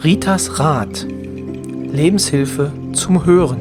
Ritas Rat. Lebenshilfe zum Hören.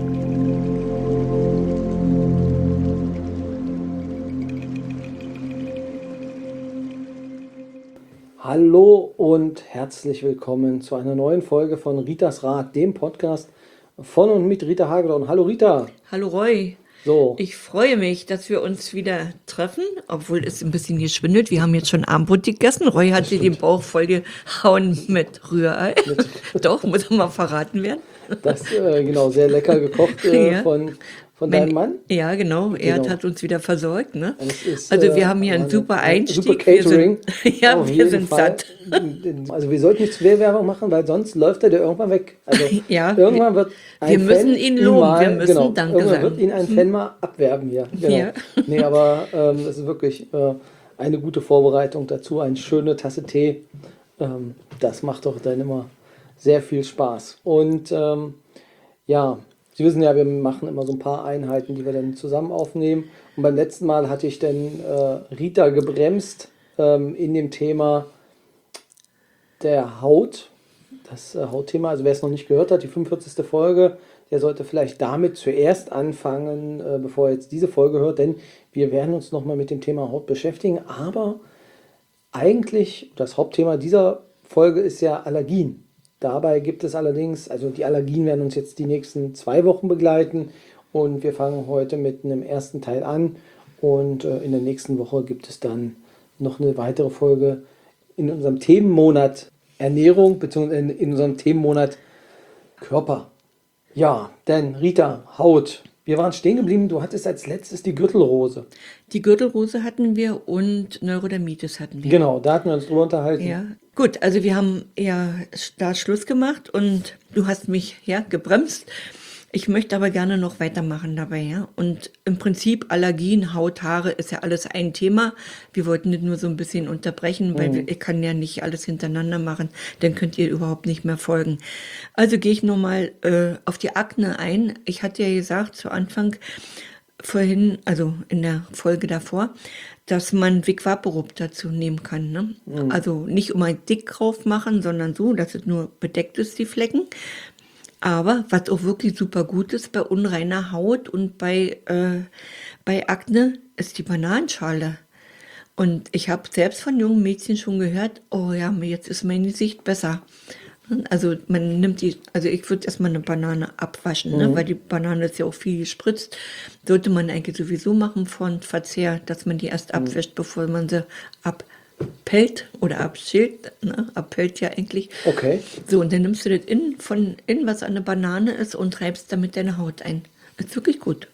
Hallo und herzlich willkommen zu einer neuen Folge von Ritas Rat, dem Podcast von und mit Rita Hagedorn. Hallo Rita. Hallo Roy. So. Ich freue mich, dass wir uns wieder treffen, obwohl es ein bisschen geschwindelt. Wir haben jetzt schon Abendbrot gegessen. Roy hat sich den Bauch voll gehauen mit Rührei. Doch, muss mal verraten werden. Das genau, sehr lecker gekocht Ja. von deinem Mann. Ja, genau. Er Genau. hat uns wieder versorgt. Ne? Es ist, Also wir haben hier einen also super Einstieg. Super Catering. Ja, Auf wir jeden sind Fall. satt. Also wir sollten nicht zu viel Werbung machen, weil sonst läuft der irgendwann weg. Also Ja, irgendwann wird ein wir müssen Fan ihn loben, mal, wir müssen genau, Danke irgendwann sagen. wird ihn ein Fan mal abwerben hier. Genau. Ja. Nee, aber das ist wirklich eine gute Vorbereitung dazu, eine schöne Tasse Tee. Das macht doch dann immer sehr viel Spaß. Und ja, Sie wissen ja, wir machen immer so ein paar Einheiten, die wir dann zusammen aufnehmen. Und beim letzten Mal hatte ich dann Rita gebremst in dem Thema der Haut. Das Hautthema, also wer es noch nicht gehört hat, die 45. Folge, der sollte vielleicht damit zuerst anfangen, bevor er jetzt diese Folge hört, denn wir werden uns nochmal mit dem Thema Haut beschäftigen. Aber eigentlich, das Hauptthema dieser Folge ist ja Allergien. Dabei gibt es allerdings, also die Allergien werden uns jetzt die nächsten 2 Wochen begleiten und wir fangen heute mit einem ersten Teil an und in der nächsten Woche gibt es dann noch eine weitere Folge in unserem Themenmonat Ernährung bzw. in unserem Themenmonat Körper. Ja, denn Rita, Haut. Wir waren stehen geblieben, du hattest als letztes die Gürtelrose. Die Gürtelrose hatten wir und Neurodermitis hatten wir. Genau, da hatten wir uns drüber unterhalten. Ja, gut, also wir haben ja da Schluss gemacht und du hast mich ja gebremst. Ich möchte aber gerne noch weitermachen dabei, ja. Und im Prinzip Allergien, Haut, Haare ist ja alles ein Thema. Wir wollten das nur so ein bisschen unterbrechen, weil ich kann ja nicht alles hintereinander machen, dann könnt ihr überhaupt nicht mehr folgen. Also gehe ich nochmal auf die Akne ein. Ich hatte ja gesagt zu Anfang vorhin, also in der Folge davor, dass man Vic Vaporub dazu nehmen kann. Ne? Also nicht immer dick drauf machen, sondern so, dass es nur bedeckt ist, die Flecken. Aber was auch wirklich super gut ist bei unreiner Haut und bei Akne, ist die Bananenschale. Und ich habe selbst von jungen Mädchen schon gehört, oh ja, jetzt ist mein Gesicht besser. Also man nimmt also ich würde erstmal eine Banane abwaschen, ne? Weil die Banane ist ja auch viel gespritzt. Sollte man eigentlich sowieso machen vor Verzehr, dass man die erst abwäscht, bevor man sie abpellt oder abschält. Ne? Abpellt ja eigentlich. Okay. So, und dann nimmst du das von innen, was an der Banane ist, und reibst damit deine Haut ein. Ist wirklich gut.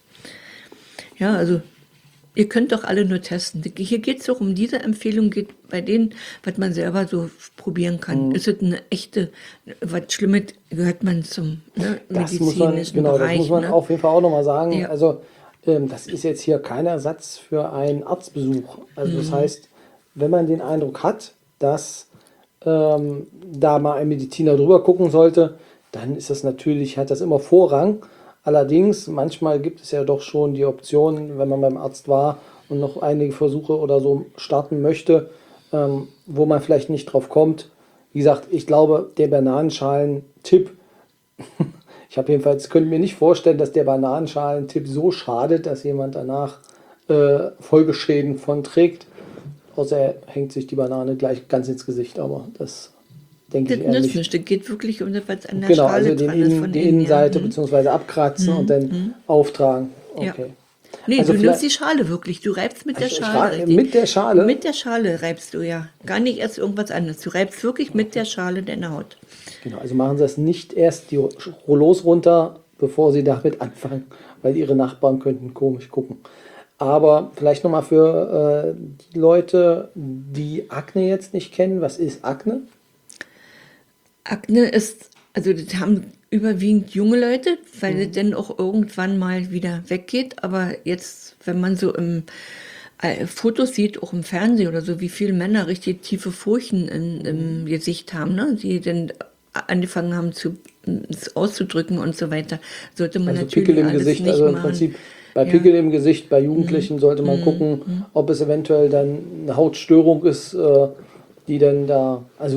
Ja, also ihr könnt doch alle nur testen. Hier geht es doch um diese Empfehlung, geht bei denen, was man selber so probieren kann. Ist es eine echte, was Schlimmes, gehört man zum medizinischen Bereich. Das muss man auf jeden Fall auch nochmal sagen. Ja. Also das ist jetzt hier kein Ersatz für einen Arztbesuch. Also das heißt, wenn man den Eindruck hat, dass da mal ein Mediziner drüber gucken sollte, dann ist das natürlich, hat das immer Vorrang. Allerdings, manchmal gibt es ja doch schon die Option, wenn man beim Arzt war und noch einige Versuche oder so starten möchte, wo man vielleicht nicht drauf kommt. Wie gesagt, ich glaube, der Bananenschalen-Tipp, könnte mir nicht vorstellen, dass der Bananenschalen-Tipp so schadet, dass jemand danach Folgeschäden von trägt. Außer er hängt sich die Banane gleich ganz ins Gesicht, aber das denke ich eher nicht. Das geht wirklich um das, was an der Genau, Schale also dran ist von die innen, Innenseite ja. beziehungsweise abkratzen und dann auftragen. Okay. Ja. Nee, Also du vielleicht- nimmst die Schale wirklich. Du reibst mit der Ich Schale. frage, richtig. mit der Schale? Mit der Schale reibst du, ja. Gar nicht erst irgendwas anderes. Du reibst wirklich mit der Schale deine Haut. Genau, also machen Sie das nicht erst die Rollos runter, bevor Sie damit anfangen, weil Ihre Nachbarn könnten komisch gucken. Aber vielleicht nochmal für die Leute, die Akne jetzt nicht kennen. Was ist Akne? Akne ist, also das haben überwiegend junge Leute, weil das dann auch irgendwann mal wieder weggeht. Aber jetzt, wenn man so im Fotos sieht, auch im Fernsehen oder so, wie viele Männer richtig tiefe Furchen im Gesicht haben, ne? Die dann angefangen haben es auszudrücken und so weiter, sollte man Also natürlich Pickel im alles Gesicht, nicht also im machen. Prinzip bei Ja. Pickel im Gesicht, bei Jugendlichen sollte man gucken, ob es eventuell dann eine Hautstörung ist, die dann da, also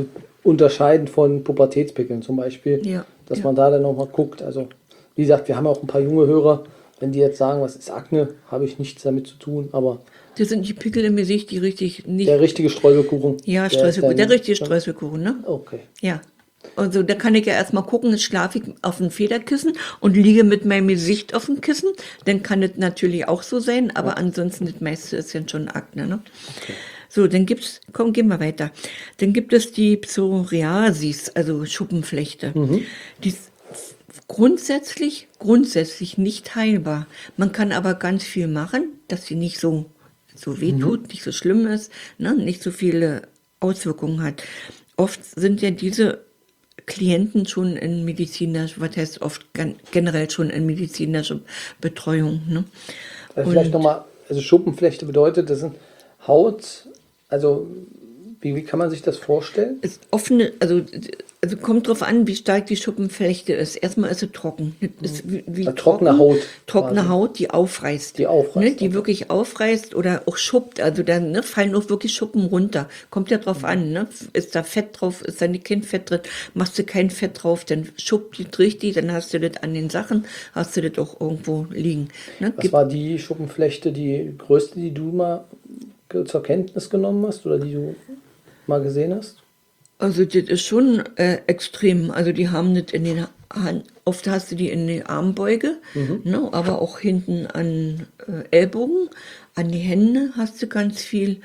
unterscheiden von Pubertätspickeln zum Beispiel, Ja, dass ja. man da dann nochmal guckt. Also wie gesagt, wir haben auch ein paar junge Hörer, wenn die jetzt sagen, was ist Akne, habe ich nichts damit zu tun, aber Das sind die Pickel im Gesicht, die richtig nicht. der richtige Streuselkuchen. Ja, der ist Streuselkuchen, dann- der richtige Streuselkuchen, ne? Okay. Ja. Also da kann ich ja erstmal gucken, schlafe ich auf dem Federkissen und liege mit meinem Gesicht auf dem Kissen. Dann kann es natürlich auch so sein, aber ansonsten das meiste ist ja schon Akne. Ne? So, dann gibt's, komm, gehen wir weiter. Dann gibt es die Psoriasis, also Schuppenflechte. Die ist grundsätzlich nicht heilbar. Man kann aber ganz viel machen, dass sie nicht so wehtut, nicht so schlimm ist, ne, nicht so viele Auswirkungen hat. Oft sind ja diese Klienten schon in medizinischer, was heißt oft generell schon in medizinischer Betreuung. Ne? Also vielleicht Und- nochmal, also Schuppenflechte bedeutet, das sind Haut, also wie kann man sich das vorstellen? Ist offene, also kommt drauf an, wie stark die Schuppenflechte ist. Erstmal ist sie trocken. Das ist wie Ja, trockene Haut Trockene quasi. Haut, die aufreißt. Die aufreißt, Ne, die okay. wirklich aufreißt oder auch schuppt. Also dann fallen auch wirklich Schuppen runter. Kommt ja drauf an. Ne? Ist da Fett drauf, ist da kein Fett drin. Machst du kein Fett drauf, dann schuppt die richtig, dann hast du das an den Sachen, hast du das auch irgendwo liegen. Ne? Was war die Schuppenflechte, die größte, die du mal zur Kenntnis genommen hast oder die du mal gesehen hast? Also das ist schon extrem. Also die haben das in den oft hast du die in die Armbeuge, ne, aber auch hinten an Ellbogen, an die Hände hast du ganz viel.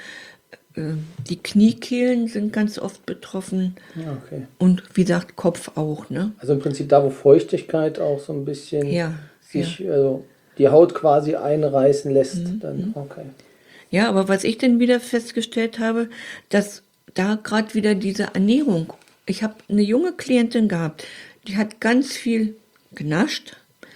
Die Kniekehlen sind ganz oft betroffen Ja, okay. und wie gesagt Kopf auch, ne? Also im Prinzip da, wo Feuchtigkeit auch so ein bisschen Ja, sich, also die Haut quasi einreißen lässt, dann okay. Ja, aber was ich dann wieder festgestellt habe, dass da gerade wieder diese Ernährung. Ich habe eine junge Klientin gehabt, die hat ganz viel genascht,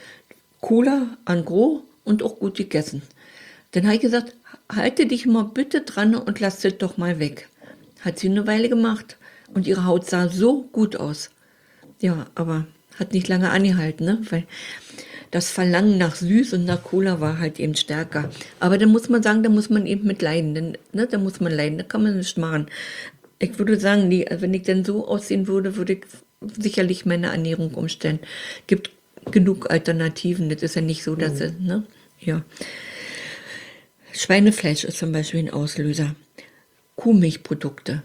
Cola en gros und auch gut gegessen. Dann habe ich gesagt, halte dich mal bitte dran und lass das doch mal weg. Hat sie eine Weile gemacht und ihre Haut sah so gut aus. Ja, aber hat nicht lange angehalten, ne? Weil das Verlangen nach Süß und nach Cola war halt eben stärker. Aber da muss man sagen, da muss man eben mit leiden. Denn, ne, da muss man leiden, da kann man nicht machen. Ich würde sagen, wenn ich denn so aussehen würde, würde ich sicherlich meine Ernährung umstellen. Gibt genug Alternativen. Das ist ja nicht so, dass ne? Ja. Schweinefleisch ist zum Beispiel ein Auslöser. Kuhmilchprodukte.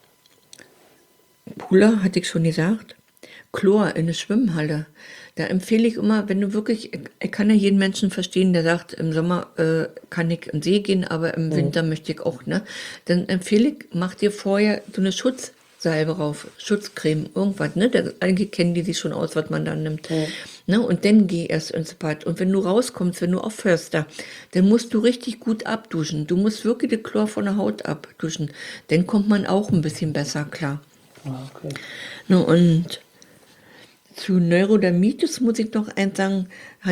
Pula, hatte ich schon gesagt. Chlor in der Schwimmhalle. Da empfehle ich immer, wenn du wirklich, ich kann ja jeden Menschen verstehen, der sagt, im Sommer kann ich in den See gehen, aber im Winter möchte ich auch, ne? Dann empfehle ich, mach dir vorher so eine Schutzsalbe rauf, Schutzcreme, irgendwas, ne? Eigentlich kennen die sich schon aus, was man da nimmt. Ne? Und dann geh erst ins Bad. Und wenn du rauskommst, wenn du aufhörst da, dann musst du richtig gut abduschen. Du musst wirklich den Chlor von der Haut abduschen. Dann kommt man auch ein bisschen besser klar. Ah, okay. Ne? Und zu Neurodermitis muss ich noch eins sagen,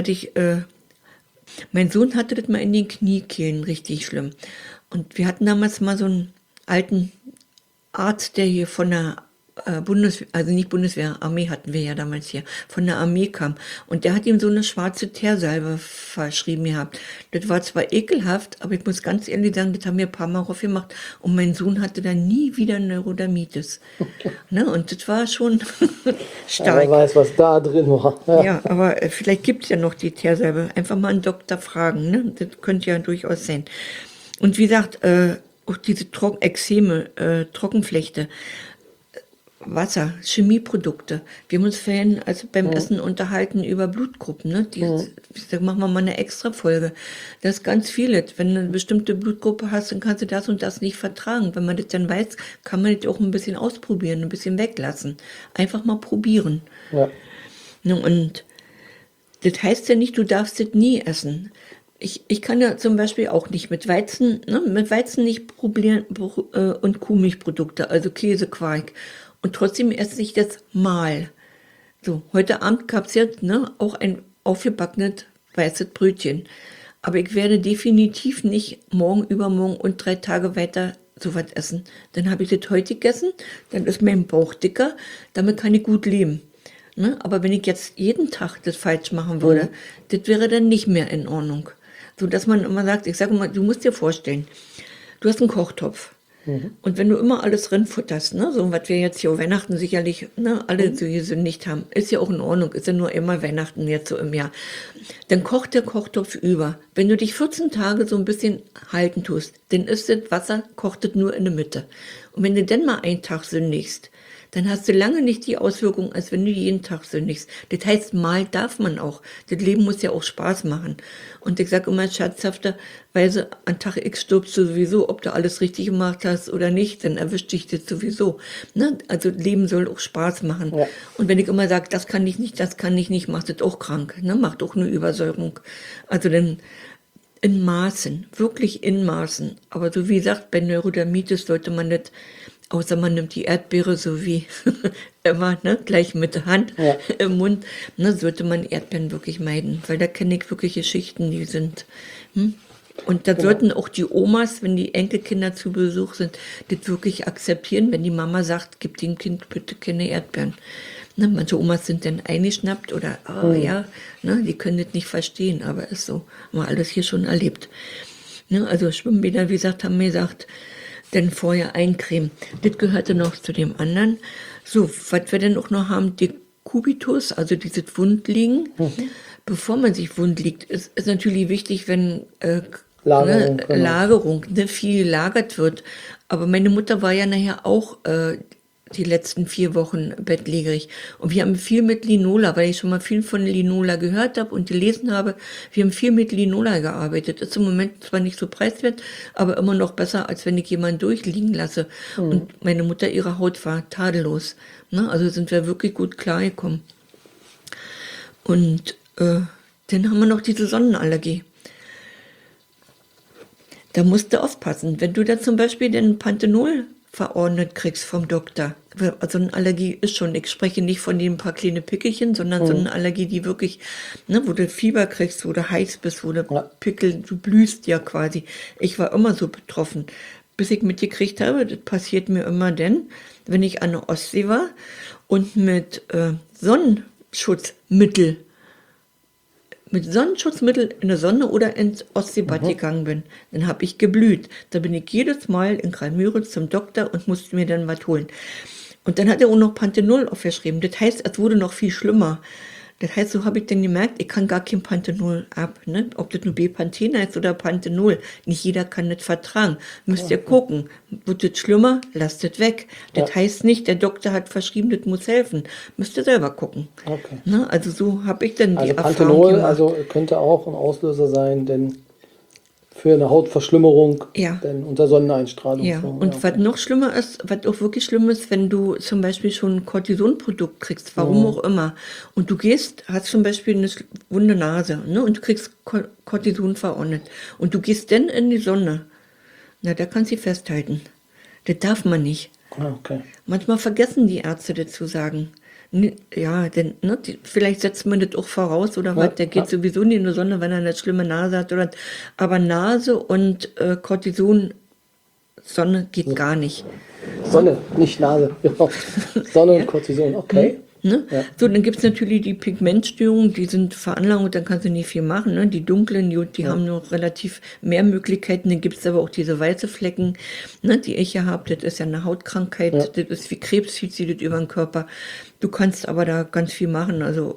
mein Sohn hatte das mal in den Kniekehlen richtig schlimm. Und wir hatten damals mal so einen alten Arzt, der hier von der Bundeswehr, also nicht Bundeswehr, Armee hatten wir ja damals hier, von der Armee kam. Und der hat ihm so eine schwarze Teersalbe verschrieben gehabt. Das war zwar ekelhaft, aber ich muss ganz ehrlich sagen, das haben wir ein paar Mal aufgemacht. Und mein Sohn hatte dann nie wieder Neurodermitis. Ne? Und das war schon stark. Wer weiß, was da drin war. Ja. Ja, aber vielleicht gibt es ja noch die Teersalbe. Einfach mal einen Doktor fragen. Ne? Das könnte ja durchaus sein. Und wie gesagt, auch diese Ekzeme, Trockenflechte, Wasser, Chemieprodukte. Wir haben uns vorhin also beim Essen unterhalten über Blutgruppen. Ne? Da machen wir mal eine extra Folge. Das ist ganz vieles. Wenn du eine bestimmte Blutgruppe hast, dann kannst du das und das nicht vertragen. Wenn man das dann weiß, kann man das auch ein bisschen ausprobieren, ein bisschen weglassen. Einfach mal probieren. Ja. Ne, und das heißt ja nicht, du darfst das nie essen. Ich kann ja zum Beispiel auch nicht mit Weizen, ne, mit Weizen nicht probieren und Kuhmilchprodukte, also Käse, Quark. Und trotzdem esse ich das mal. So, heute Abend gab es jetzt auch ein aufgebackenes weißes Brötchen. Aber ich werde definitiv nicht morgen, übermorgen und 3 Tage weiter sowas essen. Dann habe ich das heute gegessen, dann ist mein Bauch dicker, damit kann ich gut leben. Ne? Aber wenn ich jetzt jeden Tag das falsch machen würde, das wäre dann nicht mehr in Ordnung. So dass man immer sagt, ich sage immer, du musst dir vorstellen, du hast einen Kochtopf. Und wenn du immer alles reinfutterst, ne, so was wir jetzt hier auf Weihnachten sicherlich, ne, alle so gesündigt haben, ist ja auch in Ordnung, ist ja nur immer Weihnachten jetzt so im Jahr, dann kocht der Kochtopf über. Wenn du dich 14 Tage so ein bisschen halten tust, dann ist das Wasser, kocht das nur in der Mitte. Und wenn du dann mal einen Tag sündigst, dann hast du lange nicht die Auswirkung, als wenn du jeden Tag sündigst. Das heißt, mal darf man auch. Das Leben muss ja auch Spaß machen. Und ich sage immer scherzhafterweise, an Tag X stirbst du sowieso, ob du alles richtig gemacht hast oder nicht, dann erwischt dich das sowieso. Ne? Also Leben soll auch Spaß machen. Ja. Und wenn ich immer sage, das kann ich nicht, macht das auch krank. Ne? Macht auch eine Übersäuerung. Also dann in Maßen, wirklich in Maßen. Aber so wie gesagt, bei Neurodermitis sollte man das, außer man nimmt die Erdbeere so wie immer, ne, gleich mit der Hand Ja. im Mund, ne, sollte man Erdbeeren wirklich meiden, weil da kenne ich wirklich Geschichten, die sind. Und da sollten auch die Omas, wenn die Enkelkinder zu Besuch sind, das wirklich akzeptieren, wenn die Mama sagt, gib dem Kind bitte keine Erdbeeren. Ne, manche Omas sind dann eingeschnappt oder, ja, ne, die können das nicht verstehen, aber ist so. Haben wir alles hier schon erlebt. Ne, also Schwimmbäder, wie gesagt, haben mir gesagt, denn vorher eincremen. Das gehörte noch zu dem anderen. So, was wir denn auch noch haben, Dekubitus, also dieses Wundliegen. Bevor man sich wund liegt, ist natürlich wichtig, wenn Lagerung, genau. Lagerung, ne, viel gelagert wird. Aber meine Mutter war ja nachher auch die letzten 4 Wochen bettlägerig. Und wir haben viel mit Linola, weil ich schon mal viel von Linola gehört habe und gelesen habe. Wir haben viel mit Linola gearbeitet. Ist im Moment zwar nicht so preiswert, aber immer noch besser, als wenn ich jemanden durchliegen lasse. Und meine Mutter, ihre Haut war tadellos. Ne? Also sind wir wirklich gut klargekommen. Und dann haben wir noch diese Sonnenallergie. Da musst du aufpassen. Wenn du da zum Beispiel den Panthenol verordnet kriegst vom Doktor. Also eine Allergie ist schon, ich spreche nicht von den paar kleine Pickelchen, sondern so eine Allergie, die wirklich, ne, wo du Fieber kriegst, wo du heiß bist, wo du Pickel, du blühst ja quasi. Ich war immer so betroffen. Bis ich mitgekriegt habe, das passiert mir immer dann, wenn ich an der Ostsee war und mit Sonnenschutzmittel in der Sonne oder ins Ostseebad gegangen bin, dann habe ich geblüht. Da bin ich jedes Mal in Graal-Müritz zum Doktor und musste mir dann was holen. Und dann hat er auch noch Panthenol aufgeschrieben. Das heißt, es wurde noch viel schlimmer. Das heißt, so habe ich dann gemerkt, ich kann gar kein Panthenol ab. Ne? Ob das nur Bepanthen heißt oder Panthenol. Nicht jeder kann das vertragen. Müsst ihr gucken. Wird das schlimmer? Lasst es weg. Das heißt nicht, der Doktor hat verschrieben, das muss helfen. Müsst ihr selber gucken. Okay. Ne? Also so habe ich dann die Also Erfahrung Panthenol gemacht. also könnte auch ein Auslöser sein, denn für eine Hautverschlimmerung, Ja. denn unter Sonneneinstrahlung. Ja, so, und ja. was noch schlimmer ist, was auch wirklich schlimm ist, wenn du zum Beispiel schon ein Cortisonprodukt kriegst, warum auch immer, und du hast zum Beispiel eine wunde Nase, ne, und du kriegst Cortison verordnet, und du gehst dann in die Sonne, na, da kannst du festhalten. Das darf man nicht. Okay. Manchmal vergessen die Ärzte das zu sagen. Ja, denn ne, vielleicht setzt man das auch voraus oder was, der geht sowieso nicht in die Sonne, wenn er eine schlimme Nase hat. Aber Nase und Cortison, Sonne geht gar nicht. Sonne, nicht Nase. Genau. Sonne und Cortison, okay. Ne? So, dann gibt es natürlich die Pigmentstörungen, die sind Veranlagung, dann kannst du nicht viel machen. Ne? Die dunklen, die haben noch relativ mehr Möglichkeiten. Dann gibt es aber auch diese weiße Flecken, ne, die ich ja habe. Das ist ja eine Hautkrankheit, das ist wie Krebs, zieht das über den Körper. Du kannst aber da ganz viel machen, also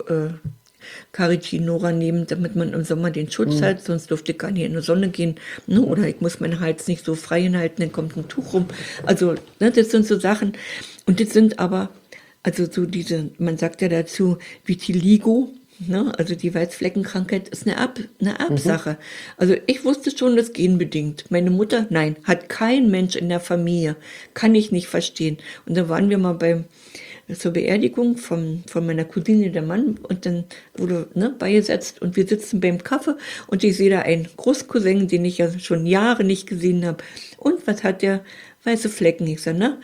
Carotinoid nehmen, damit man im Sommer den Schutz hat, sonst dürfte ich gar nicht in die Sonne gehen. Ne? Oder ich muss meinen Hals nicht so frei hinhalten, dann kommt ein Tuch rum. Also, ne, das sind so Sachen. Und das sind aber, also so man sagt ja dazu, Vitiligo, ne? Also die Weißfleckenkrankheit ist eine Erbsache. Also ich wusste schon, das genbedingt. Meine Mutter, nein, hat kein Mensch in der Familie. Kann ich nicht verstehen. Und da waren wir mal zur Beerdigung von meiner Cousine, der Mann, und dann wurde beigesetzt und wir sitzen beim Kaffee und ich sehe da einen Großcousin, den ich ja schon Jahre nicht gesehen habe. Und was hat der? Weiße Flecken. Ich sage, na,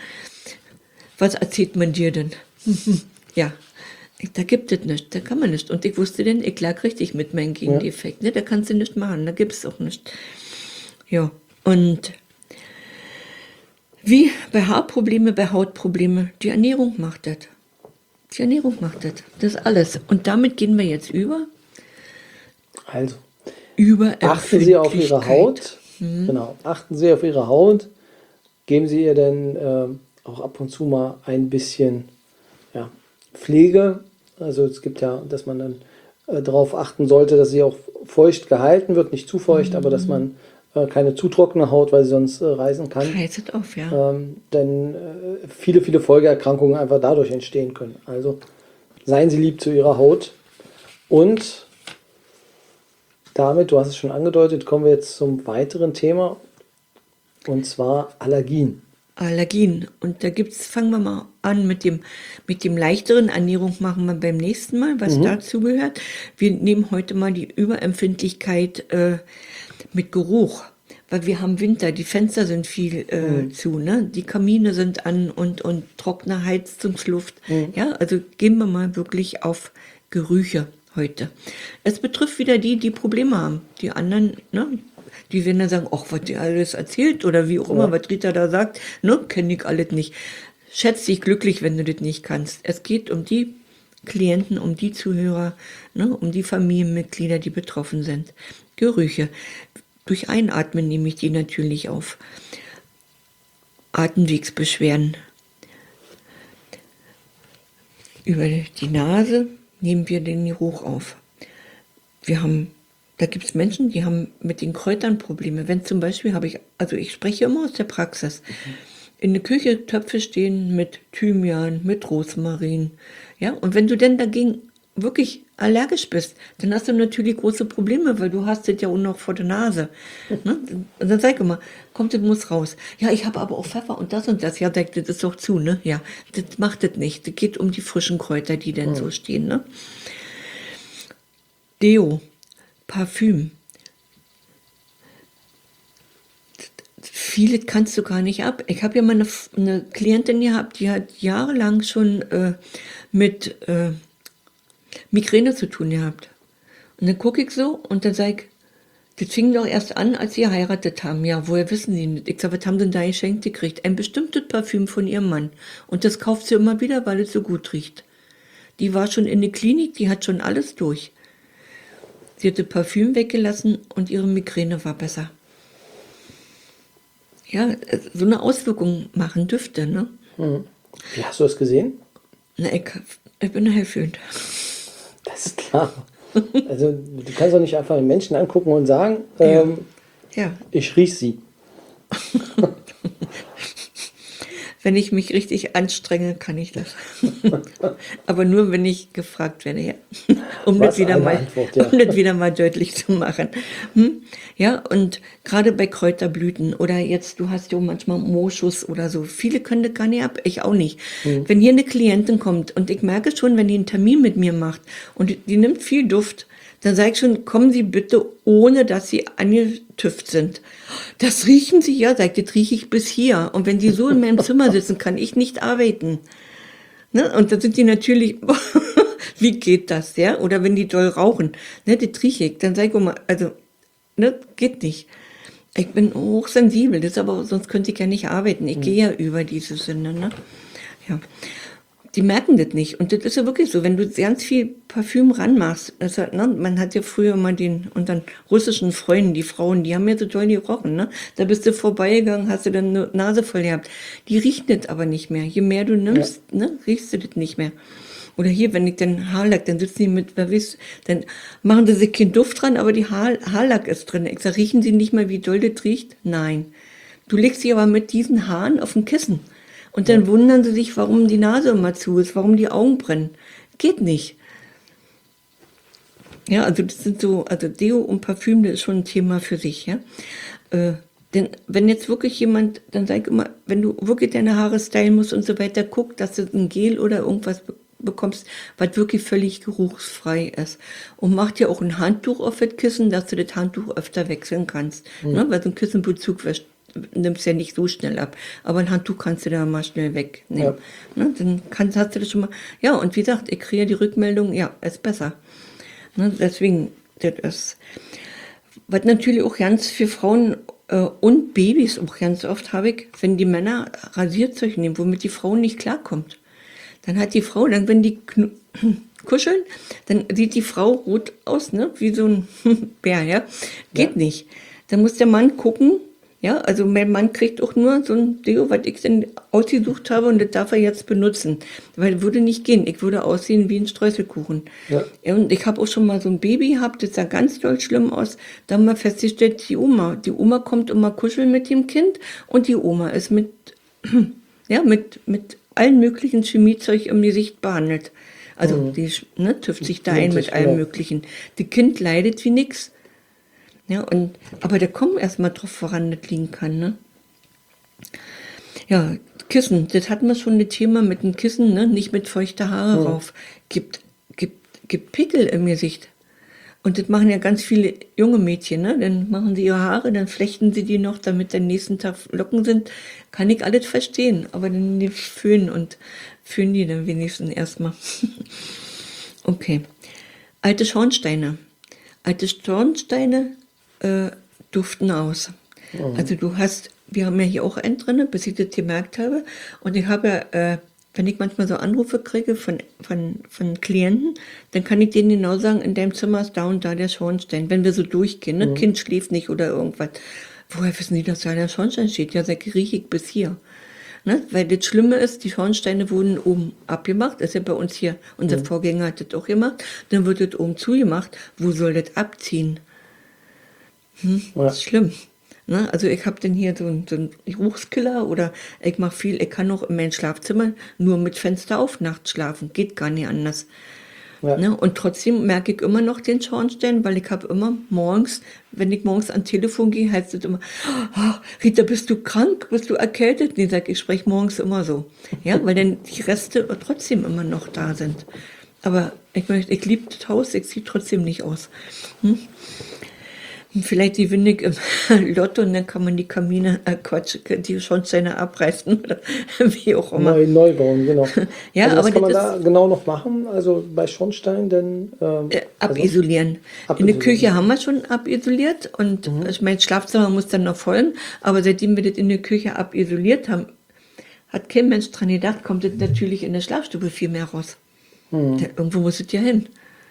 was erzählt man dir denn? Ja, da gibt es nichts, da kann man nicht. Und ich wusste denn, ich lag richtig mit meinem Gendefekt. Ne? Da kannst du nichts machen, da gibt es auch nichts. Ja, und wie bei Haarprobleme, bei Hautprobleme, die Ernährung macht das. Die Ernährung macht das. Das ist alles. Und damit gehen wir jetzt über Also, achten Sie auf Ihre Empfindlichkeit. Haut. Genau, achten Sie auf Ihre Haut. geben Sie ihr denn auch ab und zu mal ein bisschen ja, Pflege? Also es gibt ja, dass man dann darauf achten sollte, dass sie auch feucht gehalten wird, nicht zu feucht, aber dass man keine zu trockene Haut, weil sie sonst reißen kann. Heizt auf, ja. Denn viele, viele Folgeerkrankungen einfach dadurch entstehen können. Also seien Sie lieb zu Ihrer Haut. Und damit, du hast es schon angedeutet, kommen wir jetzt zum weiteren Thema. Und zwar Allergien. Allergien. Und da fangen wir mal an mit dem leichteren. Ernährung machen wir beim nächsten Mal, was dazu gehört. Wir nehmen heute mal die Überempfindlichkeit mit Geruch. Weil wir haben Winter, die Fenster sind viel zu, ne? Die Kamine sind an und trockene Heizungsluft. Ja, also gehen wir mal wirklich auf Gerüche heute. Es betrifft wieder die Probleme haben. Die anderen, ne? Die werden dann sagen, ach, was die alles erzählt oder wie auch immer, was Rita da sagt, ne, kenne ich alles nicht. Schätz dich glücklich, wenn du das nicht kannst. Es geht um die Klienten, um die Zuhörer, ne, um die Familienmitglieder, die betroffen sind. Gerüche. Durch Einatmen nehme ich die natürlich auf. Atemwegsbeschwerden. Über die Nase nehmen wir den Geruch auf. Da gibt es Menschen, die haben mit den Kräutern Probleme. Wenn zum Beispiel ich spreche immer aus der Praxis. In der Küche Töpfe stehen mit Thymian, mit Rosmarin. Ja, und wenn du denn dagegen wirklich allergisch bist, dann hast du natürlich große Probleme, weil du hast das ja auch noch vor der Nase. Ne? Und dann sag ich immer, kommt, das muss raus. Ja, ich habe aber auch Pfeffer und das. Ja, das ist doch zu, ne? Ja, das macht das nicht. Das geht um die frischen Kräuter, die denn so stehen, ne? Deo. Parfüm. Viele kannst du gar nicht ab. Ich habe ja mal eine Klientin gehabt, die hat jahrelang schon mit Migräne zu tun gehabt. Und dann gucke ich so und dann sage ich, das fing doch erst an, als sie geheiratet haben. Ja, woher wissen sie nicht? Ich sage, was haben sie denn da geschenkt gekriegt? Ein bestimmtes Parfüm von ihrem Mann. Und das kauft sie immer wieder, weil es so gut riecht. Die war schon in der Klinik, die hat schon alles durch. Sie hatte Parfüm weggelassen und ihre Migräne war besser. Ja, so eine Auswirkung machen Düfte, ne? Wie hast du das gesehen? Na, ich bin hellfühlend. Das ist klar. Also du kannst doch nicht einfach einen Menschen angucken und sagen, Ja. ich riech sie. Wenn ich mich richtig anstrenge, kann ich das. Aber nur, wenn ich gefragt werde, ja. Um das wieder mal deutlich zu machen. Ja, und gerade bei Kräuterblüten oder jetzt, du hast ja manchmal Moschus oder so, viele können das gar nicht ab, ich auch nicht. Wenn hier eine Klientin kommt und ich merke schon, wenn die einen Termin mit mir macht und die nimmt viel Duft, dann sage ich schon, kommen Sie bitte, ohne dass Sie angetüft sind. Das riechen Sie? Ja, sagt, das rieche ich bis hier. Und wenn Sie so in meinem Zimmer sitzen, kann ich nicht arbeiten. Ne? Und dann sind die natürlich, wie geht das? Ja? Oder wenn die doll rauchen, ne, das rieche ich. Dann sage ich immer, also, ne, geht nicht. Ich bin hochsensibel, das aber, sonst könnte ich ja nicht arbeiten. Ich gehe ja über diese Sinne. Ne? Ja. Die merken das nicht. Und das ist ja wirklich so, wenn du ganz viel Parfüm ranmachst, man hat ja früher mal unseren russischen Freunden, die Frauen, die haben ja so toll gerochen, ne? Da bist du vorbeigegangen, hast du dann eine Nase voll gehabt. Die riechen das aber nicht mehr. Je mehr du nimmst, ne, riechst du das nicht mehr. Oder hier, wenn ich den Haarlack, dann sitzen die dann machen sie sich keinen Duft dran, aber die Haarlack ist drin. Ich sag, riechen sie nicht mal, wie doll das riecht? Nein. Du legst sie aber mit diesen Haaren auf ein Kissen. Und dann wundern sie sich, warum die Nase immer zu ist, warum die Augen brennen. Geht nicht. Ja, also das sind so, also Deo und Parfüm, das ist schon ein Thema für sich, ja. Denn wenn jetzt wirklich jemand, dann sag ich immer, wenn du wirklich deine Haare stylen musst und so weiter, guck, dass du ein Gel oder irgendwas bekommst, was wirklich völlig geruchsfrei ist. Und mach dir auch ein Handtuch auf das Kissen, dass du das Handtuch öfter wechseln kannst. Ne? Weil so ein Kissenbezug nimmst ja nicht so schnell ab. Aber ein Handtuch kannst du da mal schnell wegnehmen. Ja. Ne? Dann hast du das schon mal. Ja, und wie gesagt, ich kriege die Rückmeldung, ja, ist besser. Ne? Deswegen, das ist, was natürlich auch ganz für Frauen und Babys auch ganz oft habe ich, wenn die Männer Rasierzeug nehmen, womit die Frau nicht klarkommt. Dann hat die Frau, dann wenn die kuscheln, dann sieht die Frau rot aus, ne? Wie so ein Bär, ja. Geht nicht. Dann muss der Mann gucken, Ja, also mein Mann kriegt auch nur so ein Deo, was ich denn ausgesucht habe und das darf er jetzt benutzen. Weil würde nicht gehen. Ich würde aussehen wie ein Streuselkuchen. Ja. Und ich habe auch schon mal so ein Baby gehabt, das sah ganz doll schlimm aus. Da haben wir festgestellt, die Oma kommt immer kuscheln mit dem Kind und die Oma ist mit, ja, mit allen möglichen Chemiezeug im Gesicht behandelt. Also die tüpft sich da ein mit allem Möglichen. Das Kind leidet wie nix. Ja, aber da kommen erstmal drauf voran, das liegen kann, ne? Ja, Kissen, das hatten wir schon das Thema mit dem Kissen, ne? Nicht mit feuchter Haare rauf. Gibt Pickel im Gesicht. Und das machen ja ganz viele junge Mädchen, ne? Dann machen sie ihre Haare, dann flechten sie die noch, damit am nächsten Tag Locken sind. Kann ich alles verstehen, aber dann die föhnen die dann wenigstens erstmal. Okay. Alte Schornsteine. Alte Schornsteine duften aus. Also wir haben ja hier auch einen drin, bis ich das gemerkt habe. Und ich habe ja, wenn ich manchmal so Anrufe kriege von Klienten, dann kann ich denen genau sagen, in deinem Zimmer ist da und da der Schornstein. Wenn wir so durchgehen, ne? Kind schläft nicht oder irgendwas. Woher wissen die, dass da der Schornstein steht? Ja, sag ich, riech ich bis hier. Ne? Weil das Schlimme ist, die Schornsteine wurden oben abgemacht. Das ist ja bei uns hier, unser Vorgänger hat das auch gemacht. Dann wird das oben zugemacht. Wo soll das abziehen? Das ist schlimm. Ne? Also ich habe dann hier so einen Geruchskiller oder ich kann auch in meinem Schlafzimmer nur mit Fenster auf nachts schlafen. Geht gar nicht anders. Ja. Ne? Und trotzdem merke ich immer noch den Schornstein, weil ich habe immer morgens, wenn ich morgens ans Telefon gehe, heißt es immer, oh, Rita, bist du krank? Bist du erkältet? Nee, sag ich, spreche morgens immer so. Ja, weil dann die Reste trotzdem immer noch da sind. Aber ich liebe das Haus, ich sehe trotzdem nicht aus. Vielleicht die windig im Lotto und dann kann man die die Schornsteine abreißen oder wie auch immer. Neu bauen, genau. Ja, also was aber kann man das da genau noch machen? Also bei Schornstein denn? Abisolieren. In der Küche haben wir schon abisoliert und mein Schlafzimmer muss dann noch folgen, aber seitdem wir das in der Küche abisoliert haben, hat kein Mensch dran gedacht, kommt das natürlich in der Schlafstube viel mehr raus. Irgendwo muss es ja hin.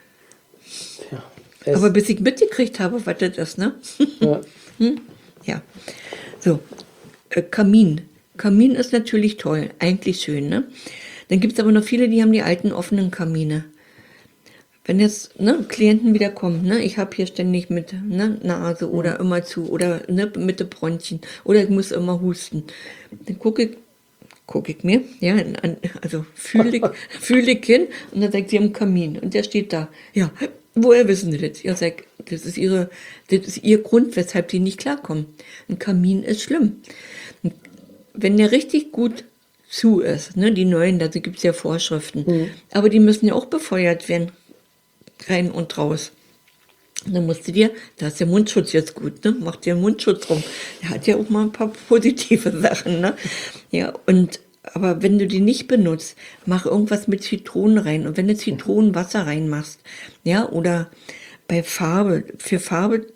Ja. Aber bis ich mitgekriegt habe, was das ist, ne? Ja. Ja. So, Kamin. Kamin ist natürlich toll, eigentlich schön, ne? Dann gibt es aber noch viele, die haben die alten offenen Kamine. Wenn jetzt Klienten wieder kommen, ne, ich habe hier ständig mit Nase oder immer zu oder mit den Bronchien oder ich muss immer husten, dann gucke ich mir, ja, also fühle ich hin und dann sagt sie am Kamin und der steht da. Ja, woher wissen Sie das? Ja, sag, das ist ihr Grund, weshalb die nicht klarkommen. Ein Kamin ist schlimm. Wenn der richtig gut zu ist, ne, die neuen, da gibt es ja Vorschriften, aber die müssen ja auch befeuert werden, rein und raus. Und dann musst du da ist der Mundschutz jetzt gut, ne? Mach dir einen Mundschutz rum. Der hat ja auch mal ein paar positive Sachen, ne? Ja, aber wenn du die nicht benutzt, mach irgendwas mit Zitronen rein. Und wenn du Zitronenwasser reinmachst, ja, oder bei Farbe, für Farbe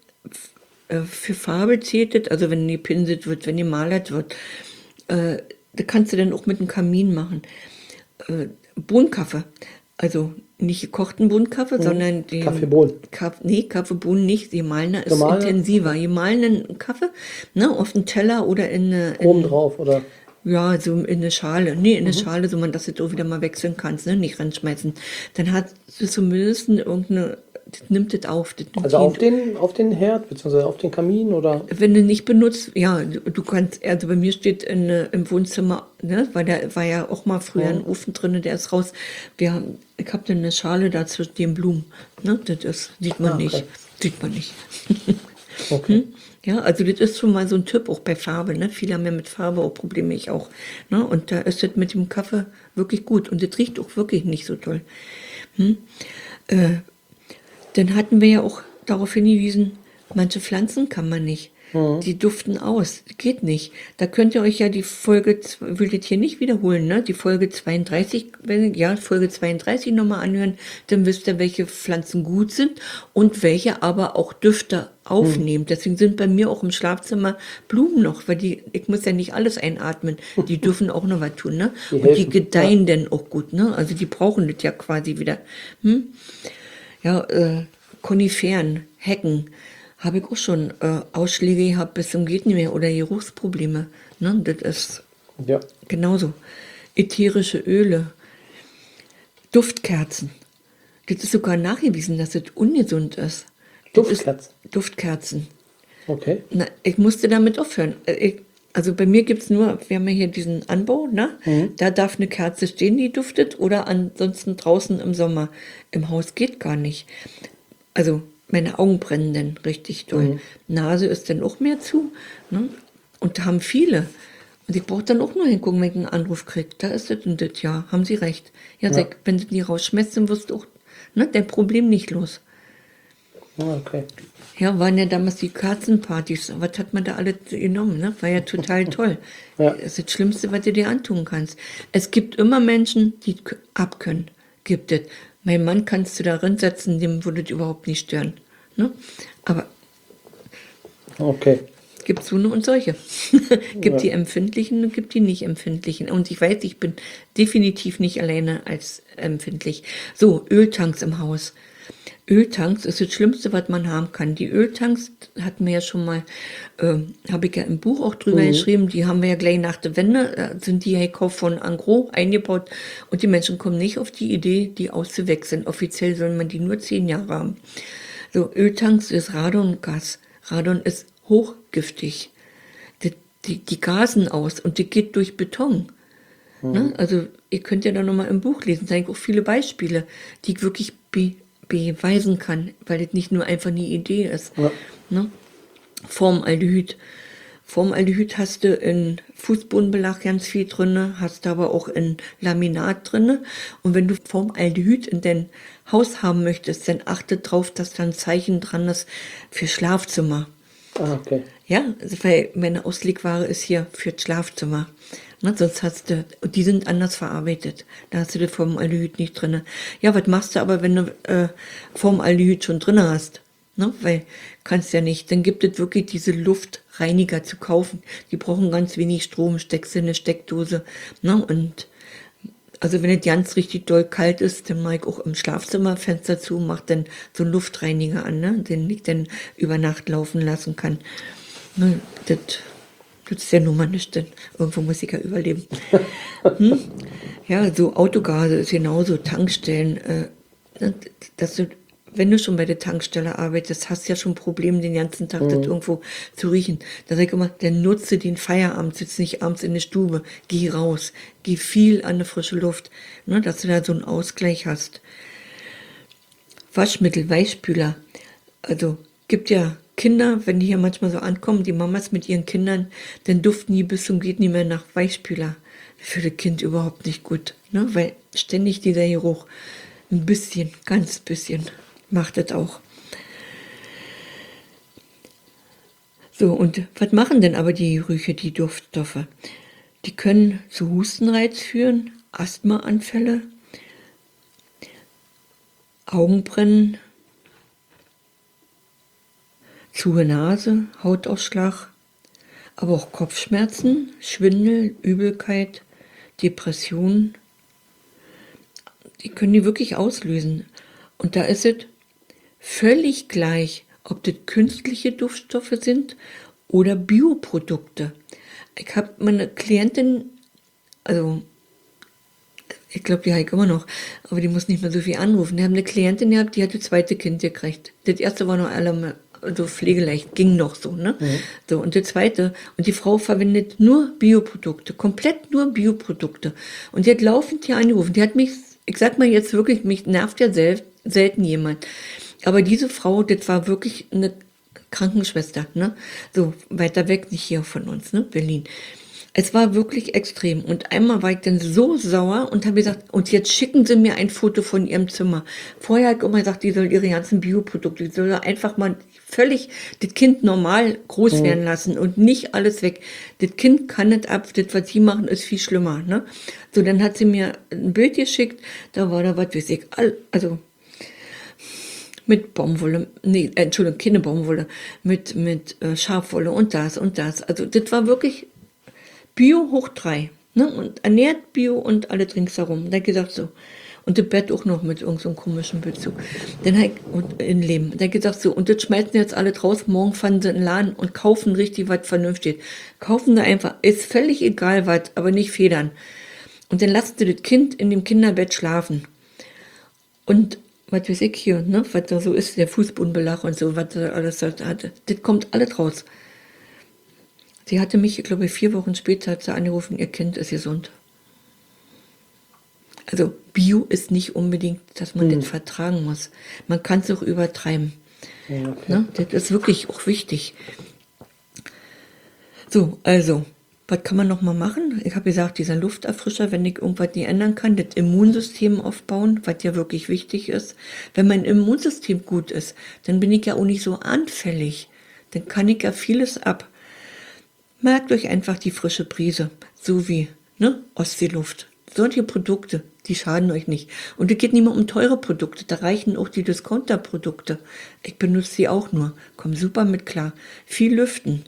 zählt das, also wenn die pinselt wird, wenn die malert wird, da kannst du dann auch mit dem Kamin machen. Bohnenkaffee, also nicht gekochten Bohnenkaffee, sondern den Kaffeebohnen. Kaffeebohnen nicht. Gemahlene ist intensiver. Gemahlenen Kaffee, ne, auf den Teller oder Oben drauf, oder? Ja, so in eine Schale. Nee, in eine Schale, so man das jetzt auch wieder mal wechseln kannst, ne, nicht reinschmeißen. Dann hat es zumindest das nimmt das auf. Das nimmt Also auf den Herd, beziehungsweise auf den Kamin, oder? Wenn du nicht benutzt, ja, du kannst, also bei mir steht im Wohnzimmer, ne, weil da war ja auch mal früher ein Ofen drin, der ist raus. Ich habe dann eine Schale da zwischen den Blumen, ne, sieht man nicht. Sieht man nicht. Okay. Ja, also das ist schon mal so ein Tipp, auch bei Farbe, ne, viele haben ja mit Farbe auch Probleme, ich auch, ne, und da ist das mit dem Kaffee wirklich gut und das riecht auch wirklich nicht so toll. Dann hatten wir ja auch darauf hingewiesen, manche Pflanzen kann man nicht. Die duften aus. Geht nicht. Da könnt ihr euch ja die Folge, will das hier nicht wiederholen, ne? Die Folge 32, Folge 32 nochmal anhören, dann wisst ihr, welche Pflanzen gut sind und welche aber auch Düfte aufnehmen. Deswegen sind bei mir auch im Schlafzimmer Blumen noch, weil ich muss ja nicht alles einatmen. Die dürfen auch noch was tun, ne? Und die gedeihen dann auch gut, ne? Also die brauchen das ja quasi wieder. Ja, Koniferen, Hecken, habe ich auch schon Ausschläge gehabt bis zum geht nicht mehr oder Geruchsprobleme. Ne? Das ist Ja. genauso. Ätherische Öle, Duftkerzen. Das ist sogar nachgewiesen, dass das ungesund ist. Das ist Duftkerzen. Duftkerzen. Okay. Na, ich musste damit aufhören. Also bei mir gibt es nur, wir haben ja hier diesen Anbau, ne? Da darf eine Kerze stehen, die duftet, oder ansonsten draußen im Sommer. Im Haus geht gar nicht. Also meine Augen brennen dann richtig doll. Nase ist dann auch mehr zu. Ne? Und da haben viele. Und ich brauche dann auch nur hingucken, wenn ich einen Anruf kriege. Da ist das und das, ja, haben Sie recht. Ja, sag, wenn du die rausschmeißt, dann wirst du auch dein Problem nicht los. Okay. Ja, waren ja damals die Kerzenpartys. Was hat man da alles genommen, ne? War ja total toll. Ja. Das ist das Schlimmste, was du dir antun kannst. Es gibt immer Menschen, die abkönnen. Gibt es. Mein Mann kannst du da reinsetzen, dem würde es überhaupt nicht stören. Ne? Aber Okay. gibt so eine und solche. Gibt die Empfindlichen und gibt die nicht Empfindlichen. Und ich weiß, ich bin definitiv nicht alleine als empfindlich. So, Öltanks im Haus. Öltanks ist das Schlimmste, was man haben kann. Die Öltanks hatten wir ja schon mal, habe ich ja im Buch auch drüber geschrieben, die haben wir ja gleich nach der Wende, sind die ja gekauft von Angro eingebaut und die Menschen kommen nicht auf die Idee, die auszuwechseln. Offiziell soll man die nur 10 Jahre haben. So, Öltanks ist Radongas. Radon ist hochgiftig. Die gasen aus und die geht durch Beton. Ne? Also ihr könnt ja da nochmal im Buch lesen, da sind auch viele Beispiele, die ich wirklich beweisen kann, weil das nicht nur einfach eine Idee ist. Ja. Ne? Formaldehyd. Formaldehyd hast du in Fußbodenbelag ganz viel drin, hast du aber auch in Laminat drin. Und wenn du Formaldehyd in dein Haus haben möchtest, dann achte darauf, dass da ein Zeichen dran ist für Schlafzimmer. Okay. Ja, also weil meine Auslegware ist hier für das Schlafzimmer. Ne, sonst hast du, und die sind anders verarbeitet. Da hast du das Formaldehyd nicht drin. Ja, was machst du aber, wenn du Formaldehyd schon drin hast? Ne, weil kannst ja nicht. Dann gibt es wirklich diese Luftreiniger zu kaufen. Die brauchen ganz wenig Strom, steckst in eine Steckdose. Ne, und also wenn es ganz richtig doll kalt ist, dann mache ich auch im Schlafzimmer Fenster zu, mache dann so einen Luftreiniger an, ne, den ich dann über Nacht laufen lassen kann. Ne, das ist ja nun mal nicht, denn irgendwo muss ich ja überleben. Ja, so Autogase ist genauso, Tankstellen. Dass du, wenn du schon bei der Tankstelle arbeitest, hast du ja schon Probleme, den ganzen Tag das irgendwo zu riechen. Da sag ich immer, dann nutze den Feierabend, sitz nicht abends in der Stube, geh raus, geh viel an die frische Luft, ne, dass du da so einen Ausgleich hast. Waschmittel, Weichspüler, also gibt ja Kinder, wenn die hier manchmal so ankommen, die Mamas mit ihren Kindern, dann duften die bis zum geht nicht mehr nach Weichspüler. Für das Kind überhaupt nicht gut, ne? Weil ständig dieser Geruch, ein bisschen, ganz bisschen, macht das auch. So, und was machen denn aber die Gerüche, die Duftstoffe? Die können zu Hustenreiz führen, Asthmaanfälle, Augenbrennen, zuhe Nase, Hautausschlag, aber auch Kopfschmerzen, Schwindel, Übelkeit, Depressionen. Die können die wirklich auslösen. Und da ist es völlig gleich, ob das künstliche Duftstoffe sind oder Bioprodukte. Ich habe meine Klientin, also ich glaube, die habe ich immer noch, aber die muss nicht mehr so viel anrufen. Die haben eine Klientin gehabt, die hat das 2. Kind gekriegt. Das erste war noch alle so pflegeleicht, ging noch so, ne? So, und das 2. und die Frau verwendet nur Bioprodukte, komplett nur Bioprodukte. Und die hat laufend hier angerufen. Die hat mich, ich sag mal jetzt wirklich, mich nervt ja selten jemand. Aber diese Frau, das war wirklich eine Krankenschwester, ne? So, weiter weg, nicht hier von uns, ne? Berlin. Es war wirklich extrem. Und einmal war ich dann so sauer und habe gesagt, und jetzt schicken Sie mir ein Foto von Ihrem Zimmer. Vorher hat ich immer gesagt, die soll ihre ganzen Bioprodukte, die soll einfach mal völlig das Kind normal groß werden lassen und nicht alles weg. Das Kind kann nicht ab, das, was sie machen, ist viel schlimmer. Ne? So, dann hat sie mir ein Bild geschickt, da war da was, weiß ich, also mit Baumwolle, nee, Entschuldigung, keine Baumwolle, mit Schafwolle und das und das. Also das war wirklich Bio hoch 3, ne? Und ernährt Bio und alle ringsherum. Da hab ich gesagt so. Und das Bett auch noch mit irgendeinem so komischen Bezug. Dann hat und in Leben. Dann hat gesagt so, und das schmeißen jetzt alle draus, morgen fahren sie in den Laden und kaufen richtig was vernünftig. Kaufen da einfach, ist völlig egal was, aber nicht federn. Und dann lassen sie das Kind in dem Kinderbett schlafen. Und was weiß ich hier, ne, was da so ist, der Fußbodenbelach und so, was da alles da hatte, das kommt alles raus. Sie hatte mich, ich glaube, 4 Wochen später hat sie angerufen, ihr Kind ist gesund. Also Bio ist nicht unbedingt, dass man das vertragen muss. Man kann es auch übertreiben. Ja, okay. Ne? Das ist wirklich auch wichtig. So, also, was kann man noch mal machen? Ich habe gesagt, dieser Lufterfrischer, wenn ich irgendwas nicht ändern kann, das Immunsystem aufbauen, was ja wirklich wichtig ist. Wenn mein Immunsystem gut ist, dann bin ich ja auch nicht so anfällig. Dann kann ich ja vieles ab. Merkt euch einfach die frische Brise, so wie Ostseeluft. Solche Produkte, die schaden euch nicht. Und es geht nicht mehr um teure Produkte, da reichen auch die Discounter-Produkte. Ich benutze sie auch nur, komme super mit klar. Viel lüften.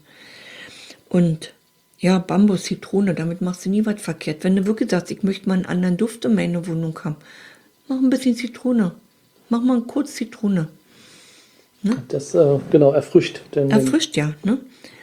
Und ja, Bambus, Zitrone, damit machst du nie was verkehrt. Wenn du wirklich sagst, ich möchte mal einen anderen Duft in meine Wohnung haben, mach ein bisschen Zitrone. Mach mal kurz Zitrone. Das genau erfrischt. Erfrischt ja, ne?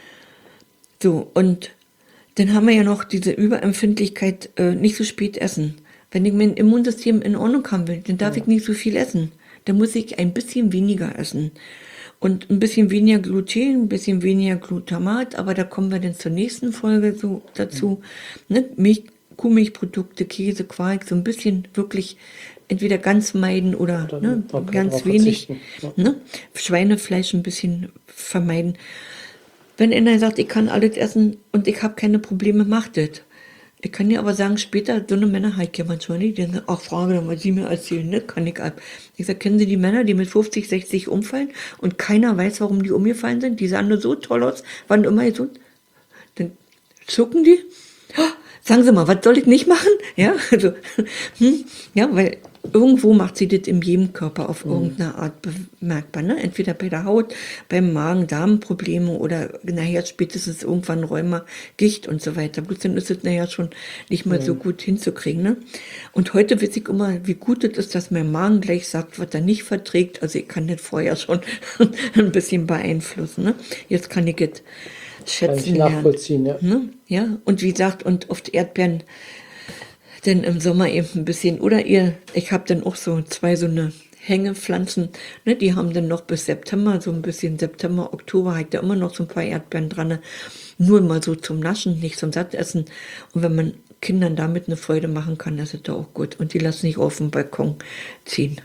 So, und dann haben wir ja noch diese Überempfindlichkeit, nicht so spät essen. Wenn ich mein Immunsystem in Ordnung haben will, dann darf ich nicht so viel essen. Dann muss ich ein bisschen weniger essen. Und ein bisschen weniger Gluten, ein bisschen weniger Glutamat, aber da kommen wir dann zur nächsten Folge so dazu. Ne? Kuhmilchprodukte, Käse, Quark, so ein bisschen wirklich entweder ganz meiden oder ganz wenig. Ja. Ne? Schweinefleisch ein bisschen vermeiden. Wenn einer sagt, ich kann alles essen und ich habe keine Probleme, macht das. Ich kann dir aber sagen, später, so eine Männer halt ja manchmal nicht, die sagen, ach, frage doch mal, Sie mir erzählen, ne, kann ich ab. Ich sage, kennen Sie die Männer, die mit 50, 60 umfallen und keiner weiß, warum die umgefallen sind? Die sahen nur so toll aus, waren immer gesund. Dann zucken die. Oh, sagen Sie mal, was soll ich nicht machen? Ja, also, ja, weil irgendwo macht sie das in jedem Körper auf irgendeine Art bemerkbar. Ne? Entweder bei der Haut, beim Magen-Darm-Probleme oder nachher spätestens irgendwann Rheuma, Gicht und so weiter. Bloß dann ist es nachher schon nicht mehr so gut hinzukriegen. Ne? Und heute weiß ich immer, wie gut es ist, dass mein Magen gleich sagt, was er nicht verträgt. Also ich kann das vorher schon ein bisschen beeinflussen. Ne? Jetzt kann ich es schätzen lernen. Nachvollziehen, ja. Ne? Ja, und wie gesagt, und oft Erdbeeren denn im Sommer eben ein bisschen, oder ich habe dann auch so 2 so eine Hängepflanzen, ne, die haben dann noch bis September, so ein bisschen September, Oktober, hat da immer noch so ein paar Erdbeeren dran, ne? Nur mal so zum Naschen, nicht zum Sattessen. Und wenn man Kindern damit eine Freude machen kann, das ist da auch gut. Und die lassen sich auf dem Balkon ziehen.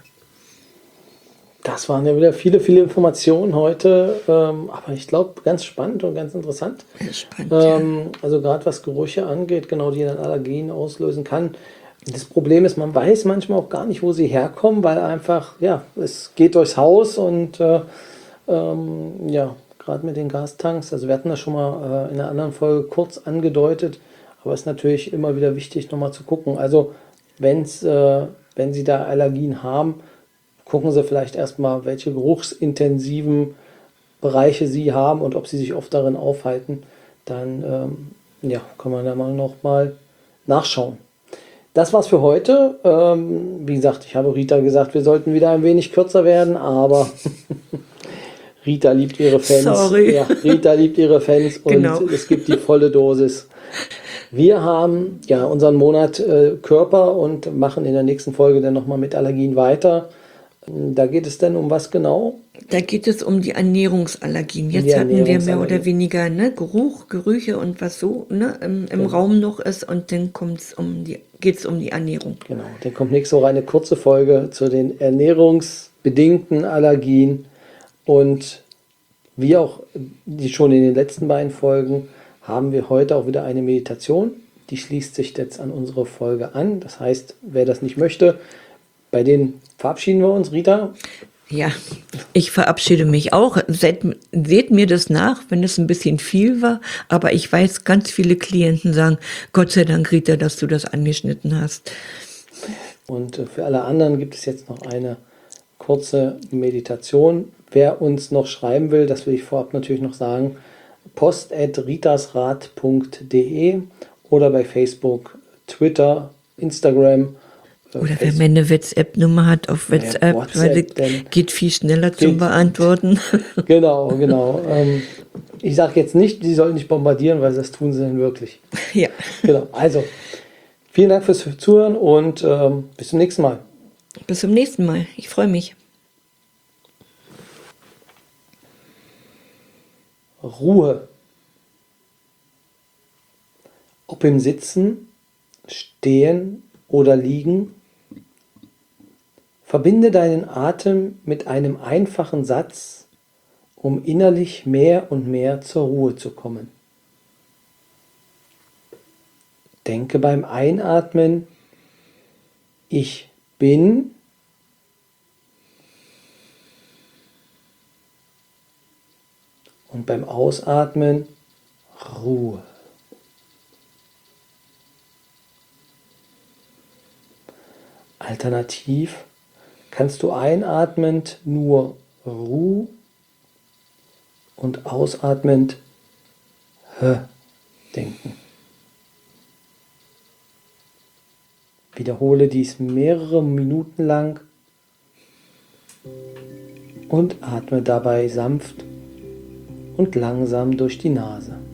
Das waren ja wieder viele, viele Informationen heute, aber ich glaube, ganz spannend und ganz interessant. Spannend, ja. Also gerade was Gerüche angeht, genau, die dann Allergien auslösen kann. Das Problem ist, man weiß manchmal auch gar nicht, wo sie herkommen, weil einfach, ja, es geht durchs Haus und ja, gerade mit den Gastanks, also wir hatten das schon mal in einer anderen Folge kurz angedeutet, aber es ist natürlich immer wieder wichtig, nochmal zu gucken. Also wenn Sie da Allergien haben, gucken Sie vielleicht erstmal, welche geruchsintensiven Bereiche Sie haben und ob Sie sich oft darin aufhalten. Dann ja, kann man da mal noch mal nachschauen. Das war's für heute. Wie gesagt, ich habe Rita gesagt, wir sollten wieder ein wenig kürzer werden, aber Rita liebt ihre Fans. Sorry. Ja, Rita liebt ihre Fans und Genau. es gibt die volle Dosis. Wir haben ja unseren Monat Körper und machen in der nächsten Folge dann nochmal mit Allergien weiter. Da geht es dann um was genau? Da geht es um die Ernährungsallergien. Jetzt hatten wir mehr oder weniger Geruch, Gerüche und was so im Raum noch ist. Und dann geht es um die Ernährung. Genau, dann kommt nächste Woche eine kurze Folge zu den ernährungsbedingten Allergien. Und wie auch schon in den letzten beiden Folgen haben wir heute auch wieder eine Meditation. Die schließt sich jetzt an unsere Folge an. Das heißt, wer das nicht möchte, bei denen verabschieden wir uns, Rita. Ja, ich verabschiede mich auch. Seht mir das nach, wenn es ein bisschen viel war. Aber ich weiß, ganz viele Klienten sagen, Gott sei Dank, Rita, dass du das angeschnitten hast. Und für alle anderen gibt es jetzt noch eine kurze Meditation. Wer uns noch schreiben will, das will ich vorab natürlich noch sagen, post@ritasrat.de oder bei Facebook, Twitter, Instagram, Oder wenn man eine WhatsApp-Nummer hat auf WhatsApp, WhatsApp, weil dann das geht viel schneller zum geht- Beantworten. Genau. Ich sage jetzt nicht, die sollen nicht bombardieren, weil das tun sie dann wirklich. Ja, Genau, also vielen Dank fürs Zuhören und bis zum nächsten Mal. bis zum nächsten Mal. Ich freue mich. Ruhe. Ob im Sitzen, Stehen oder Liegen, verbinde deinen Atem mit einem einfachen Satz, um innerlich mehr und mehr zur Ruhe zu kommen. Denke beim Einatmen, ich bin, und beim Ausatmen Ruhe. Alternativ kannst du einatmend nur Ruhe und ausatmend H denken. Wiederhole dies mehrere Minuten lang und atme dabei sanft und langsam durch die Nase.